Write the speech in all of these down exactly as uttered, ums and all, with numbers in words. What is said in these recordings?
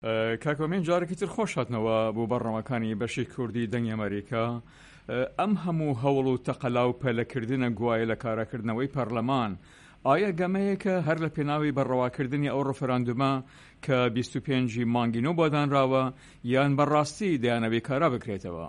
کاکۆمێن جارێکی تر خۆش هاتنەوە بۆ بەڕەوەکانی بەشی کوردی دەنگی ئەمریکا. ئەم هەموو هەوڵ و تەقەلا و پەلەکردنە گوایە لە کارەکردنەوەی پەرلەمان ئایا گەمەیەکە هەر لە پێناوی بەڕەواکردنی ئەو ڕەفەراندومە کە بیست و پێنجی مانگینۆ بۆ دانراوە یان بەڕاستی دەیانەوێ کارا بکرێتەوە؟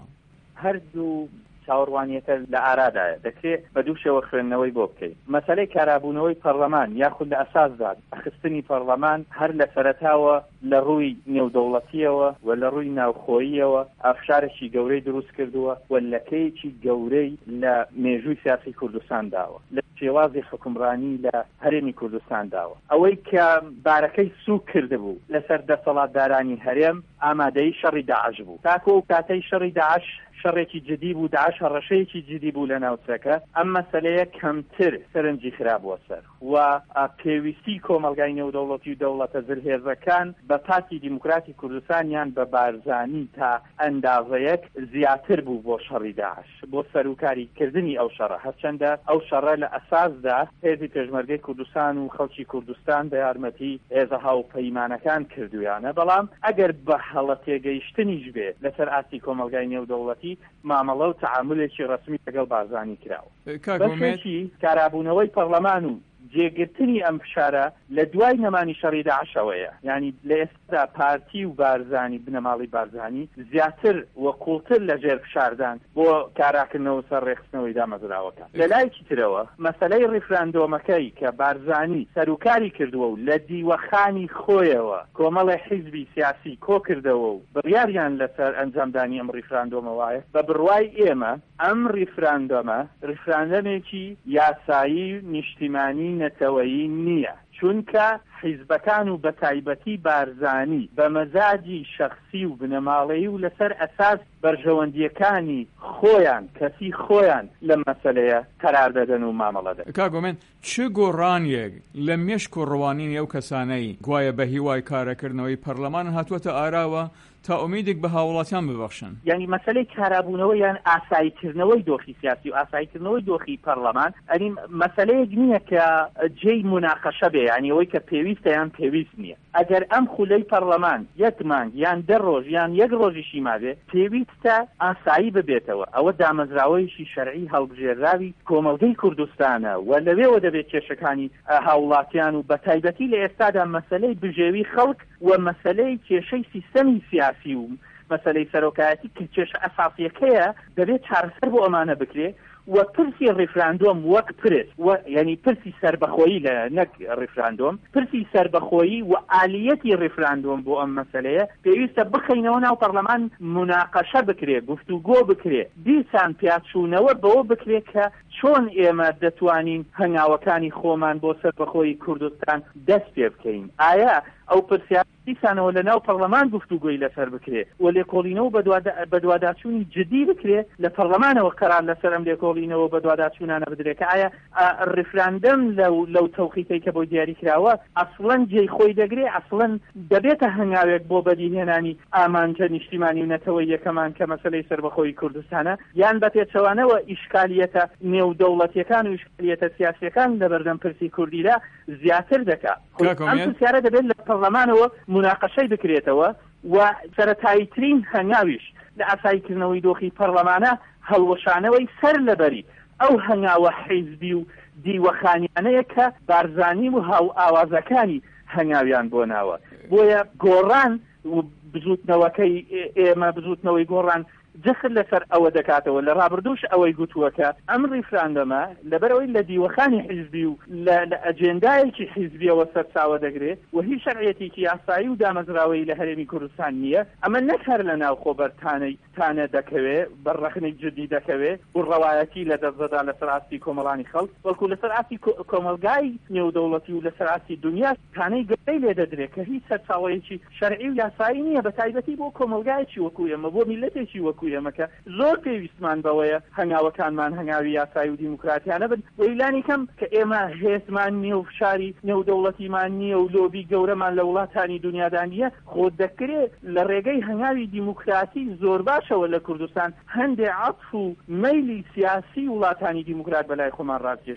هەردوو چاوەڕوانیەکە لە ئارادایە دەکرێت بە دوو شێوە خوێندنەوەی بۆ بکەیت. مەسەلەی کارابوونەوەی پەرلەمان یاخود لە ئەساسدا ئەخستنی پەرلەمان هەر لە سەرەتاوە لە ڕووی نێودەوڵەتیەوە و لە ڕووی ناوخۆییەوە ئافشارێکی گەورەی دروست کردووە و لەکەیەکی گەورەی لە مێژووی سیاسی کوردستان داوە، لە شێوازی حکومڕانی لە هەرێمی کوردستان داوە. ئەوەی کە بارەکەی سوک کردبوو لەسەر دەسەڵاتدارانی هەرێم ئامادەی شەڕی داعش بوو. تاکۆ و کاتەی شەڕی داعش شەڕێکی جدی بوو، داعش هەڕەشەیەکی جدی بوو لە ناوچەکە. ئەم مەسەلەیە کەمتر سەرنجی خراپوە سەر و پێویستی کۆمەلگای نێودەوڵەتی و دەوڵەتە زرهێزەکان بە پاتی دیموکراتی کوردستانیان بە بارزانی تا ئەندازەیەک زیاتر بوو بۆ شەڕی داعش، بۆ سەرۆکاریکردنی ئەو شەڕە، هەرچەندە ئەو شەڕە لە ئەساسدا هێزی پێشمەرگەی کوردستان و خەڵکی کوردستان بە یارمەتی هێزە هاوپەیمانەکان کردویانە. بەڵام ئەگەر بە هەڵە تێگەیشتنیش بێ لەسەر ئاسی کۆمەلگای نێودەوڵەتی مامەڵە و تعاملێکی ڕسمی لەگەڵ بارزانی کراوە. بەشێکی کارابوونەوەی پەرلەمان و جێگرتنی ئەم فشارە لە دوای نەمانی شەڕی داعشەوەیە. یعنی لە ئێستا پارتی و بارزانی بنەماڵی بارزانی زیاتر و قوڵتر لە ژێر فشاردان بۆ کاراکردنەوە سەر ڕێخستنەوەی دامەزراوەکان. لە لایەکی ترەوە مەسەلەی ڕیفراندۆمەکەی کە بارزانی سەرۆکاری کردووە و لە دیوەخانی خۆیەوە کۆمەڵی حیزبی سیاسی کۆ کردەوە و بڕیاریان لەسەر ئەنجامدانی ئەم ڕیفراندۆمە وایە. بە بڕوای ئێمە ئەم ڕیفراندۆمە ڕیفراندۆمێکی یاسایی نیشتیمانی نەتەوەیی نییە، چونکە حیزبەکان و بەتایبەتی بارزانی بە مەزاجی شەخسی و بنەماڵەیی و لەسەر ئەساس بەرژەوەندیەکانی خۆیان کەسی خۆیان لە مەسەلەیە قەرار دەدەن و مامەڵە دەدەن. کاگۆمێن چ گۆڕانیەک لە مێشک و ڕەوانینی ئەو کەسانەی گوایە بە هیوای کارەکردنەوەی پەرلەمان هاتووەتە ئاراوە تا ئومیدێک بە هاوڵاتیان ببەخشن؟ یعنی مەسەلەی کارابوونەوە یان ئاساییکردنەوەی دۆخی سیاسی و ئاساییکردنەوەی دۆخی پەرلەمان ئەنی مەسەلەیەک نییە کە جێی مناقەشە بێ، یعنی ئەوەی کە پێویستە یان پێویست نییە. ئەگەر ئەم خولەی پەرلەمان یەک مانگ یان دە ڕۆژ یان یەک ڕۆژیشی مابێ پێویستە ئاسایی ببێتەوە. ئەوە دامەزراوەیەکی شەرعی هەڵبژێراوی کۆمەلگەی کوردستانە و لەوێوە دەبێت کێشەکانی هاوڵاتیان و بەتایبەتی لە ئێستادا مەسەلەی بژێوی خەڵک و مەسەلەی کێشەی سیستەمی سیاسی و مەسەلەی سەرۆکایەتی کە کێشە ئەساسیەکەیە دەبێت چارەسەر بۆ ئەمانە بکرێ و پرسی ڕیفراندۆم وەک پرس و یعنی پرسی سربەخۆیی لە نەک ڕیفراندۆم، پرسی سربەخۆیی و ئالیەتی ڕیفراندۆم بۆ ئەم مەسەلەیە پێویستە بخەینەوە ناو پەرلەمان مناقەشە بکرێ، گفتوگۆ بکرێ، دیسان پیاچوونەوە بەوە بکرێ کە چۆن ئێمە دەتوانین هەنگاوەکانی خۆمان بۆ سەربەخۆیی کوردستان دەست پێ بکەین. ئایا ئەو پرسیار دیسانەوە لە ناو پەرلەمان گفتوگۆی لەسەر بکرێ و لێکۆڵینەوە بە دوواداچوونی جدی بکرێ لە پەرلەمانەوە قەرار لەسەر ئەم لێکۆڵینەوە بە دوواداچوونانە بدرێت کە ئایا ڕیفراندەم لەو لەو تەوقیتەی کە بۆ دیاری کراوە ئەسڵەن جێی خۆی دەگرێ، ئەسڵەن دەبێتە هەنگاوێک بۆ بەدیهێنانی ئامانجە نیشتیمانی و نەتەوەی یەکەمان کە مەسەلەی سەربەخۆیی کوردستانە یان بە پێچەوانەوە ئیشکالیەتە نێودەوڵەتیەکان و ئیشکالیەتە سیاسیەکان لە بەردەم پرسی کوردیدا زیاتر دەکات. ئەم پرسیارە دەبێت لە پەرلەمانەوە مناقەشەی بکرێتەوە و سەرەتاییترین هەنگاویش لە ئاساییکردنەوەی دۆخی پەرلەمانە هەڵوەشانەوەی سەر لەبەری ئەو هەنگاوە حیزبی و دیوەخانیانەیە کە بارزانی و هاو ئاوازەکانی هەنگاویان بۆ ناوە. بۆیە گۆڕان و بزوتنەوەکەی ئێمە بزوتنەوەی گۆڕان جەخت لەسەر ئەوە دەکاتەوە. لە ڕابردوش ئەوەی گوتووەکە ئەم ڕیفراندەمە لەبەرەوەی لە دیوەخانی حیزبی و لە ئەجێندایەکی حیزبیەوە سەرچاوە دەگرێت و هیچ شەرعیەتێکی یاسایی و دامەزراوەی لە هەرێمی کوردستان نییە. ئەمە نەک هەر لە ناو خۆبەرتانەی تانە دەکەوێت بەڕەخنێک جدی دەکەوێت و ڕەوایەتی لە دەستدا لەسەر ئاستی کۆمەڵانی خەڵک بەڵکو لەسەر ئاستی کۆمەلگای نێودەوڵەتی و لەسەر ئاستی دنیا تانەی گەورەی لێ دەدرێت کە هیچ سەرچاوەیەکی شەرعی و یاسایی نییە، بەتایبەتی بۆ کۆمەلگایەکی وەکو ئێمە، بۆ میلەتێکی وەکو ئێمەکە زۆر پێویستمان بەوەیە هەنگاوەکانمان هەنگاوی یاسایی و دیموکراتیانە بن. وەیلانی کەم کە ئێمە هێزمان نییە و فشاری نێودەوڵەتیمان نییە و لۆبی گەورەمان لە وڵاتانی دنیادا نییە، خۆ دەکرێت لە ڕێگەی هەنگاوی دیموکراتی زۆر باشەوە لە کوردستان هەندێک عەطف و مەیلی سیاسی وڵاتانی دیموکرات بەلای خۆمان ڕاستکێشین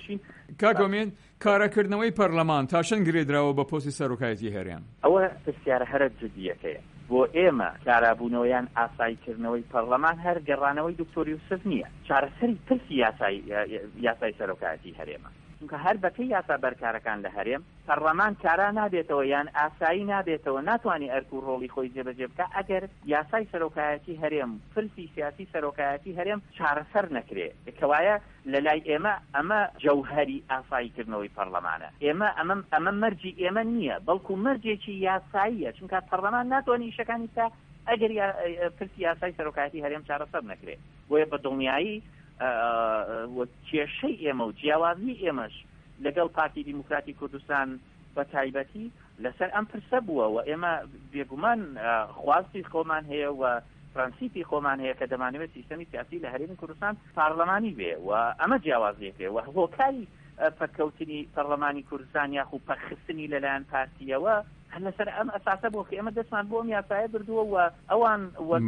کاگۆمێن کارەکردنەوەی پەرلەمان تا چەند گرێدراوە بە پۆستی سەرۆکایەتی هەرێم؟ ئەوە پرسیارە هەرە جدیەکەیە بۆ ئێمە کارابوونەوەیان ئاساییکردنەوەی پەرلەمان هەر گەڕانەوەی دکتۆر یوسف نییە، چارەسەری پرسی یاسای یاسای سەرۆکایەتی هەرێمە. چونکە هەر بەکەی یاسا بەرکارەکان لە هەرێم پەرلەمان کارا نابێتەوە یان ئاسایی نابێتەوە، ناتوانێت ئەرک و ڕۆڵی خۆی جێبەجێ بکە ئەگەر یاسای سەرۆکایەتی هەرێم پرسی سیاسی سەرۆکایەتی هەرێم چارەسەر نەکرێت. کەوایە لە لای ئێمە ئەمە جەوهەری ئاساییکردنەوەی پەرلەمانە. ئێمە ئەمە ئەمە مەرجی ئێمە نییە، بەڵکو مەرجێکی یاساییە، چونکە پەرلەمان ناتوانێت ئیشەکانی بکە ئەگەر پرسی یاسای سەرۆکایەتی هەرێم چارەسەر نەکرێت. بۆیە بەدڵنیایی کێشەی ئێمە و جیاوازی ئێمەش لەگەڵ پارتی دیموکراتی کوردستان بە تایبەتی لەسەر ئەم پرسە بووە و ئێمە بێگومان خواستی خۆمان هەیە و پرەنسیپی خۆمان هەیە کە دەمانەوێت سیستەمی سیاسی لە هەرێمی کوردستان پارلەمانی بێ و ئەمە جیاوازیەکێ و هۆکاری پەککەوتنی پەرلەمانی کوردستان یاخو پەخستنی لەلایەن پارتیەوە هەر لەسەر ئەم ئەساسە بۆ کە ئێمە دەستمان بۆ ئەم یاسایە بردووە و ئەوان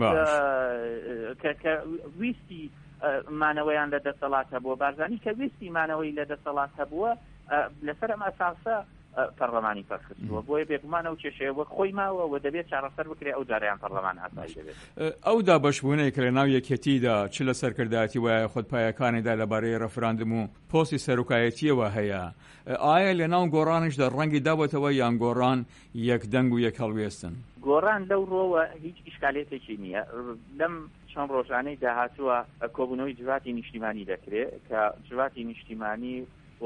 کە ویستی مانەوەیان لە دەسەڵات هەبووە بارزانی کە ویستی مانەوەی لە دەسەڵات هەبووە لەسەر ئەم ئەساسە پەرلەمانی پەرخستووە. بۆیە بێگومانە و کێشەیە وەک خۆی ماوە و دەبێت چارەسەر بکرێت ئەو جاریان پەرلەمان ئاسایی دەبێت. ئەو دابەشبوونەی کە لە ناو یەکێتیدا چ لە سەرکردایەتی وایە خۆتپایەکانیدا لەبارەی ڕەفراندم و پۆستی سەرۆکایەتیەوە هەیە، ئایا لە ناو گۆڕانیشدا ڕەنگی دابێتەوە یان گۆڕان یەکدەنگ و یەک هەڵوێستن؟ گۆڕان لەو ڕۆوە هیچ ئیشکالێتێکی نییە. لەم چەند ڕۆژانەی داهاتووە کۆبوونەوەی جوواتی نیشتیمانی دەکرێت کە جوواتی نیشتیمانی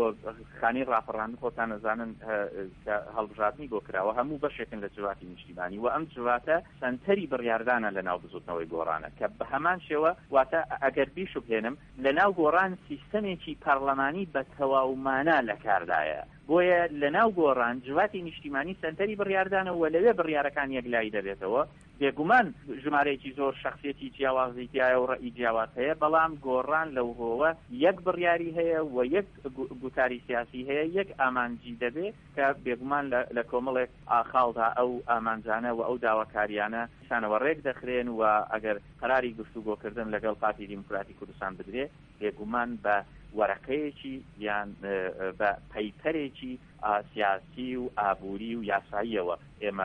خانی ڕاپەڕاندن خۆتان نەزانن کە هەڵبژاردننی بۆ کراوە هەموو بەشێکن لە جوواتی نیشتیمانی و ئەم جواتە سەنتەری بڕیاردانە لە ناو بزوتنەوەی گۆڕانە کە بە هەمان شێوە واتە ئەگەر بیش بهێنم لە ناو گۆڕان سیستەمێکی پەرلەمانی بە تەواومانە لە کاردایە. بۆیە لە ناو گۆڕان جوواتی نیشتیمانی سەنتەری بڕیاردانە و لەوێ بڕیارەکان یەکلایی دەبێتەوە. بێگومان ژمارەیەکی زۆر شخصیەتی جیاوازیتیایە و ڕەئی جیاواز هەیە، بەڵام گۆڕان لەو ڕۆوە یەک بڕیاری هەیە و یەک گوتاری سیاسی هەیە، یەک ئامانجی دەبێت کە بێگومان لە کۆمەڵێک ئاخاڵدا ئەو ئامانجانە و ئەو داواکاریانە شانەوە ڕێک دەخرێن و ئەگەر قەراری گفتوگۆکردن لەگەڵ پارتی دیموکراتی کوردستان بدرێت بێگومان بە وەرەقەیەکی یان بە پەیپەرێکی سیاسی و ئابووری و یاساییەوە ئێمە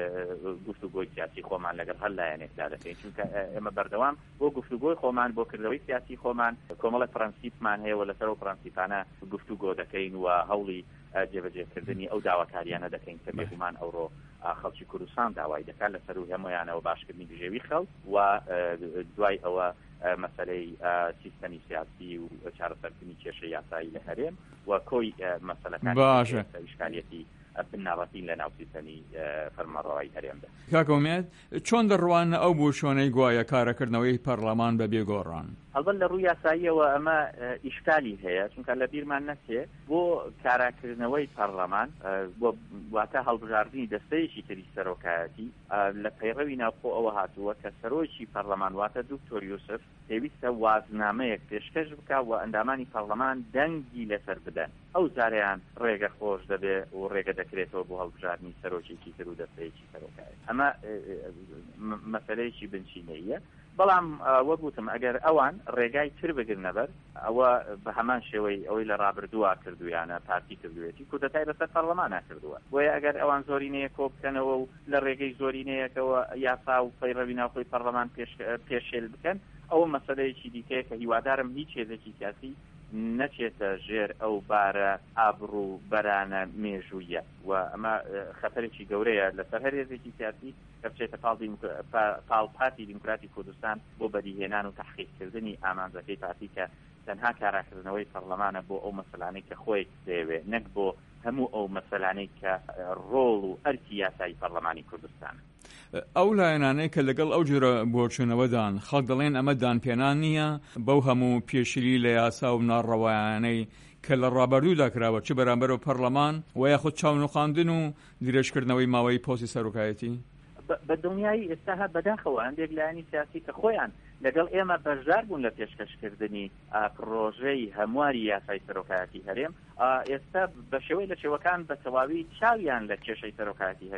گفتوگۆی سیاسی خۆمان لەگەڵ هەر لایەنێکدا دەکەین، چونکە ئێمە بەردەوام بۆ گفتوگۆی خۆمان بۆ کردەوەی سیاسی خۆمان کۆمەڵە پرەنسیپمان هەیە و لەسەر ئەو پرەنسیپانە گفتوگۆ دەکەین و هەوڵی جێبەجێکردنی ئەو داواکاریانە دەکەین کە بێگومان ئەوڕۆ خەڵکی کوردستان داوای دەکات لەسەر و هەمویانەوە باشکردنی دژێوی خەڵک و دوای ئەوە مەسەلەی سیستەمی سیاسی و چارەسەرکردنی کێشە یاسایی لە هەرێم و کۆی مەسەلەکان باشە ئیشکالیەتی بناڕەتی لە ناو سیستەمی فەرمانڕەوایی هەرێمدا. کاکۆمێت چۆن دەڕوانە ئەو بۆچۆنەی گوایە کارەکردنەوەی پەرلەمان بە بێگۆڕان؟ هەڵبەت لە ڕووی یاساییەوە ئەمە ئیشکالی هەیە، چونکە لە بیرمان نەچێ بۆ کاراکردنەوەی پەرلەمان واتە هەڵبژاردننی دەستەیەکی تری سەرۆکایەتی لە پەیڕەوی ناوخۆ ئەوە هاتووە کە سەرۆکی پەرلەمان واتە دکتۆر یوسف پێویستە وازنامەیەک پێشکەش بکە و ئەندامانی پەرلەمان دەنگی لەسەر بدەن. ئەو جاریان ڕێگە خۆش دەبێت و ڕێگە دەکرێتەوە بۆ هەڵبژاردننی سەرۆکێکی تر و دەستەیەکی سەرۆکایەتی. ئەمە مەسەلەیەکی بنچینەیە. بەڵام وەگوتم ئەگەر ئەوان ڕێگای تر بگرنەبەر ئەوە بە هەمان شێوەی ئەوەی لە ڕابردووە کردویانە پارتی کردوێتی کودەتای لەسەر پەرلەمانە کردووە. بۆیە ئەگەر ئەوان زۆرینەیە کۆ بکەنەوە و لە ڕێگەی زۆرینەیەکەوە یاسا و پەیڕەوی ناوخۆی پەرلەمان پێشێل بکەن ئەوە مەسەلەیەکی دیکەیە کە هیوادارم هیچ هێزێکی سیاسی نەچێتە ژێر ئەو بارە ئابڕوو بەرانە مێژوویە و ئەمە خەتەرێکی گەورەیە لەسەر هەر هێزێکی سیاسی کە بچێتە پاڵ پارتی دیموکراتی کوردستان بۆ بەدیهێنان و تەحقیقکردنی ئامانجەکەی پارتی کە تەنها کاراکردنەوەی پەرلەمانە بۆ ئەو مەسەلانەی کە خۆی دەیەوێت، نەک بۆ هەموو ئەو مەسەلانەی کە ڕۆڵ و ئەرکی یاسایی پەرلەمانی کوردستان. ئەو لایەنانەی کە لەگەڵ ئەو جۆرە بۆچوونەوەدان خەڵک دەڵێن ئەمە دانپێنان نییە بەو هەموو پێشیلی لە یاسا و ناڕەوایانەی کە لە ڕابردوودا کراوە چ بەرامبەر و پەرلەمان و یاخود چاونوخاندن و درێژکردنەوەی ماوەی پۆستی سەرۆکایەتی؟ بە دڵنیایی ئێستا هە بەداخەوە هەندێک لایەنی سیاسی کە خۆیان لەگەڵ ئێمە بەشدار بوون لە پێشکەشکردنی پرۆژەی هەمواری یاسای سەرۆکایەتی هەرێم ئێستا بە شێوەی لە شێوەکان بە تەواوی چاویان لە کێشەی سەرۆکایەتی هەرێم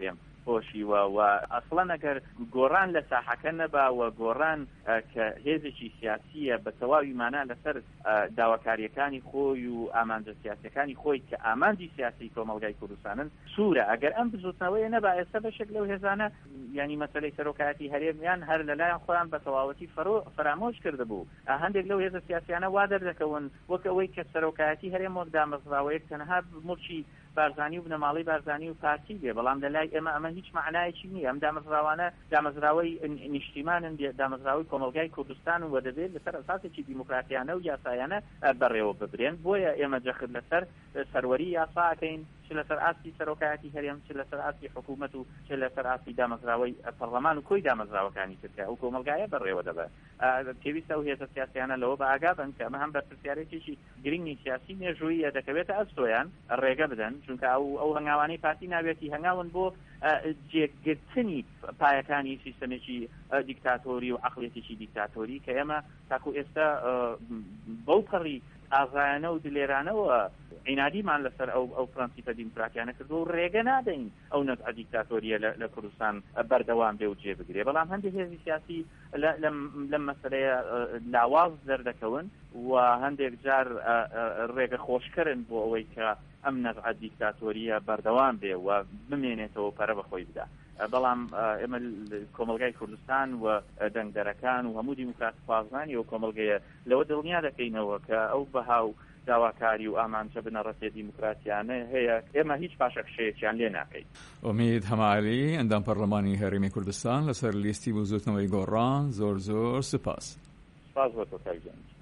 خۆشی وە و ئەسڵەن ئەگەر گۆڕان لە ساحەکە نەباوە گۆڕان کە هێزێکی سیاسیە بە تەواوی مانە لەسەر داواکاریەکانی خۆی و ئامانجە سیاسیەکانی خۆی کە ئامانجی سیاسی کۆمەلگای کوردستانن سوورە ئەگەر ئەم بزوتنەوەی نەبا ئێستا بەشێک لەو هێزانە ینی مەسەلەی سەرۆکایەتی هەرێمیان هەر لەلایەن خۆیان بە تەواوەتی فرامۆش کردبوو هەندێک لەو هێزە سیاسیانە وا دەردەکەون وەک ئەوەی کە سەرۆکایەتی هەرێم وەک دامەزراوەیەک تەنها موچی بارزانی و بنەماڵی بارزانی و پارتی بێ بەڵام لەلای ئێمە ئەمە هیچ معنایەکی نییە ئەم دامەزراوانە دامەزراوەی نیشتیمانن دامەزراوەی کۆمەلگای کوردستان و دەبێت لەسەر ئەساسێکی دیموکراتیانە و یاسایانە بەڕێوە ببرێن بۆیە ئێمە جەخت لەسەر سەروەری یاساکەین چ لەسەر ئاستی سەرۆکایەتی هەرێم چ لەسەر ئاستی حکوومەت و چ لەسەر ئاستی دامەزراوەی پەرلەمان و کۆی دامەزراوەکانی ترکیە و کۆمەلگایە بەڕێوە دەبێت پێویستە و هێزە سیاسیانە لەوە بە ئاگا بن کە ئەمە هەم بەرپرسیارێکێکی گرنگی سیاسی مێژوویە دەکەوێتە ئەستۆیان ڕێگە بدەن چونکە ئەو ئەو هەنگاوانەی پارتی ناوێتی هەنگاون بۆ جێگرتنی پایەکانی سیستەمێکی دیکتاتۆری و عەقڵێتێکی دیکتاتۆری کە ئێمە تاکو ئێستا بەو پەڕی ئازایانە و دلێرانەوە عینادیمان لەسەر ئەو ئەو پرەنسیپە دیموکراتیانە کردو و ڕێگە نادەین ئەو نەزعە دیکتاتۆریە لە کوردستان بەردەوام بێ و جێ بگرێ بەڵام هەندێک هێزی سیاسی لەم مەسەلەیە لاواز دەردەکەون و هەندێک جار ڕێگە خۆشکردن بۆ ئەوەی کە ئەم نەزعە دیکتاتۆریە بەردەوام بێ و بمێنێتەوە پەرە بەخۆی بدا بەڵام ئێمە کۆمەلگای کوردستان و دەنگدەرەکان و هەموو دیموکرات خوازنانی و کۆمەلگەیە لەوە دڵنیا دەکەینەوە کە ئەو بەهاو داواکاری و ئامانچە بنەڕەتی دیموکراتیانە هەیە ئێمە هیچ پاشەکشەیەکیان لێ ناکەین. ئومید هەمالی ئەندام پەرلەمانی هەرێمی کوردستان لەسەر لیستی بوزوتنەوەی گۆڕان زۆر زۆر سپاس. سپاس بۆ تۆ کاکگەنج.